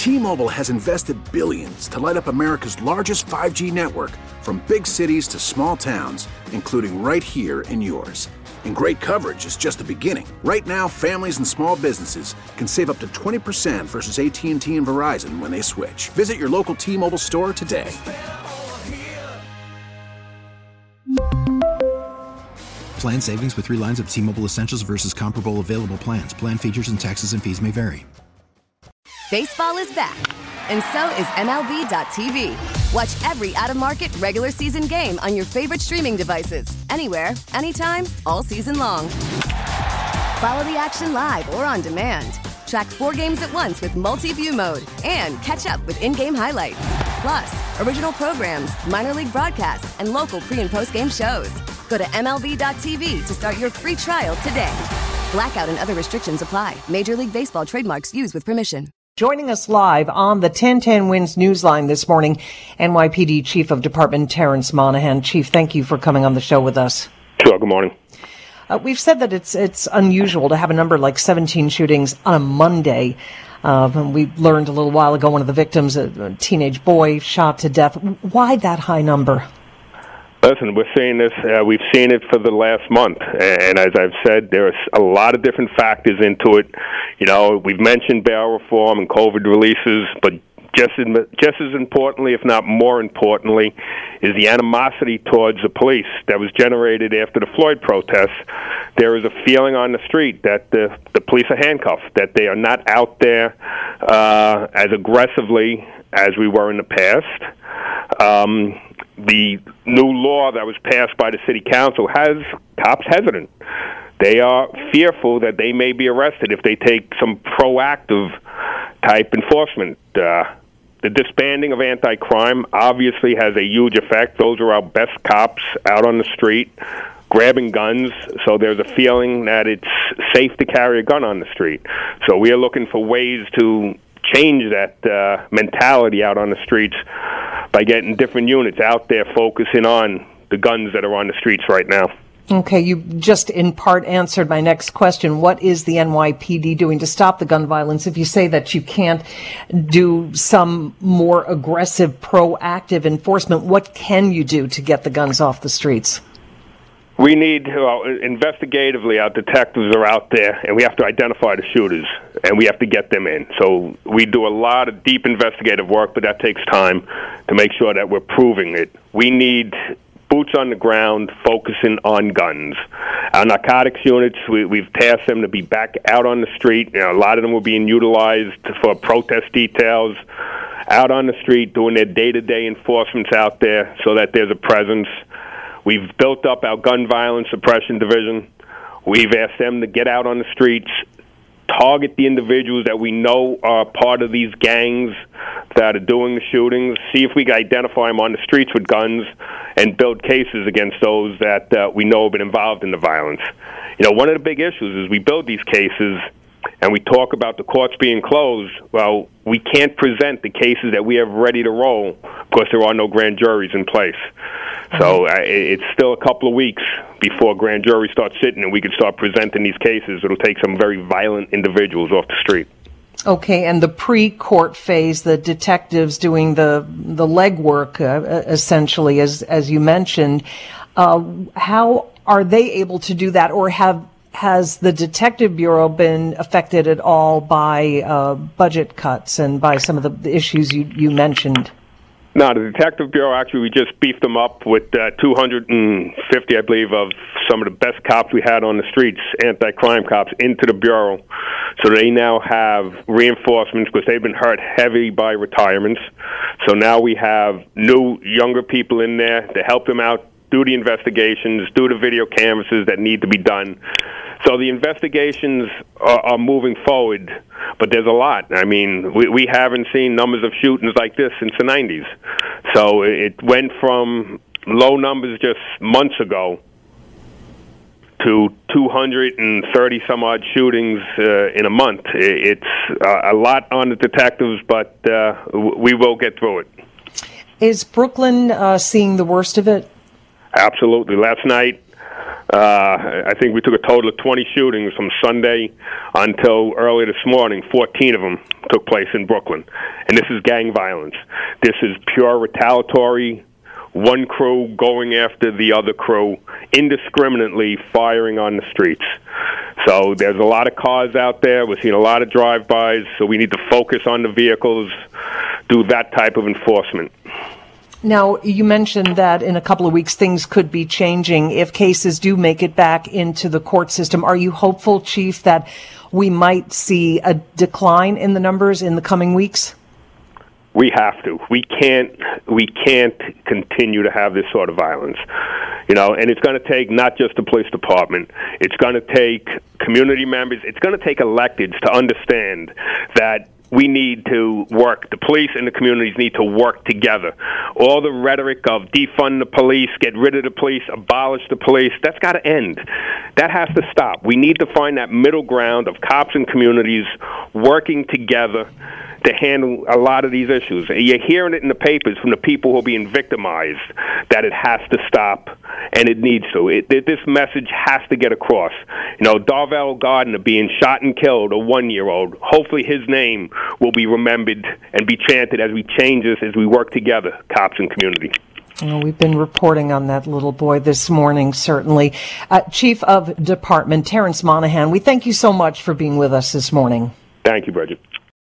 T-Mobile has invested billions to light up America's largest 5G network, from big cities to small towns, including right here in yours. And great coverage is just the beginning. Right now, families and small businesses can save up to 20% versus AT&T and Verizon when they switch. Visit your local T-Mobile store today. Plan savings with 3 lines of T-Mobile Essentials versus comparable available plans. Plan features and taxes and fees may vary. Baseball is back, and so is MLB.tv. Watch every out-of-market regular season game on your favorite streaming devices, anywhere, anytime, all season long. Follow the action live or on demand. Track 4 games at once with multi-view mode and catch up with in-game highlights. Plus, original programs, minor league broadcasts, and local pre- and post-game shows. Go to MLB.tv to start your free trial today. Blackout and other restrictions apply. Major League Baseball trademarks used with permission. Joining us live on the 1010 Wins Newsline this morning, NYPD Chief of Department Terrence Monahan. Chief, thank you for coming on the show with us. Sure, good morning. We've said that it's unusual to have a number like 17 shootings on a Monday. We learned a little while ago one of the victims, a teenage boy, shot to death. Why that high number? Listen, we're seeing this, we've seen it for the last month, and as I've said, there's a lot of different factors into it. You know, we've mentioned bail reform and COVID releases, but just as importantly, if not more importantly, is the animosity towards the police that was generated after the Floyd protests. There is a feeling on the street that the police are handcuffed, that they are not out there as aggressively as we were in the past. The new law that was passed by the city council has cops hesitant. They are fearful that they may be arrested if they take some proactive type enforcement. The disbanding of anti-crime obviously has a huge effect. Those are our best cops out on the street grabbing guns, so there's a feeling that it's safe to carry a gun on the street. So we are looking for ways to change that mentality out on the streets by getting different units out there focusing on the guns that are on the streets right now. Okay, you just in part answered my next question. What is the NYPD doing to stop the gun violence? If you say that you can't do some more aggressive, proactive enforcement, what can you do to get the guns off the streets? We need, investigatively, our detectives are out there, and we have to identify the shooters, and we have to get them in. So we do a lot of deep investigative work, but that takes time to make sure that we're proving it. We need boots on the ground focusing on guns. Our narcotics units, we've tasked them to be back out on the street. You know, a lot of them were being utilized for protest details, out on the street doing their day-to-day enforcements out there so that there's a presence. We've built up our gun violence suppression division. We've asked them to get out on the streets, target the individuals that we know are part of these gangs that are doing the shootings, see if we can identify them on the streets with guns, and build cases against those that we know have been involved in the violence. You know, one of the big issues is we build these cases and we talk about the courts being closed. Well, we can't present the cases that we have ready to roll because there are no grand juries in place. So it's still a couple of weeks before grand jury starts sitting and we can start presenting these cases. It'll take some very violent individuals off the street. Okay, and the pre-court phase, the detectives doing the legwork, essentially, as you mentioned, how are they able to do that, or has the Detective Bureau been affected at all by budget cuts and by some of the issues you mentioned? No, the Detective Bureau, actually, we just beefed them up with 250, I believe, of some of the best cops we had on the streets, anti-crime cops, into the Bureau. So they now have reinforcements because they've been hurt heavy by retirements. So now we have new, younger people in there to help them out, do the investigations, do the video canvases that need to be done. So the investigations are moving forward, but there's a lot. I mean, we haven't seen numbers of shootings like this since the 90s. So it went from low numbers just months ago to 230-some-odd shootings in a month. It's a lot on the detectives, but we will get through it. Is Brooklyn seeing the worst of it? Absolutely. Last night, I think we took a total of 20 shootings from Sunday until early this morning. 14 of them took place in Brooklyn. And this is gang violence. This is pure retaliatory, one crew going after the other crew, indiscriminately firing on the streets. So there's a lot of cars out there. We're seeing a lot of drive-bys, so we need to focus on the vehicles, do that type of enforcement. Now, you mentioned that in a couple of weeks things could be changing if cases do make it back into the court system. Are you hopeful, Chief, that we might see a decline in the numbers in the coming weeks? We have to. We can't continue to have this sort of violence. And it's going to take not just the police department. It's going to take community members. It's going to take electeds to understand that we need to work. The police and the communities need to work together. All the rhetoric of defund the police, get rid of the police, abolish the police, that's got to end. That has to stop. We need to find that middle ground of cops and communities working together to handle a lot of these issues. You're hearing it in the papers from the people who are being victimized that it has to stop, and it needs to. This message has to get across. Darvell Gardner being shot and killed, a 1-year-old, hopefully his name will be remembered and be chanted as we change this, as we work together, cops and community. We've been reporting on that little boy this morning, certainly. Chief of Department Terrence Monahan, we thank you so much for being with us this morning. Thank you, Bridget.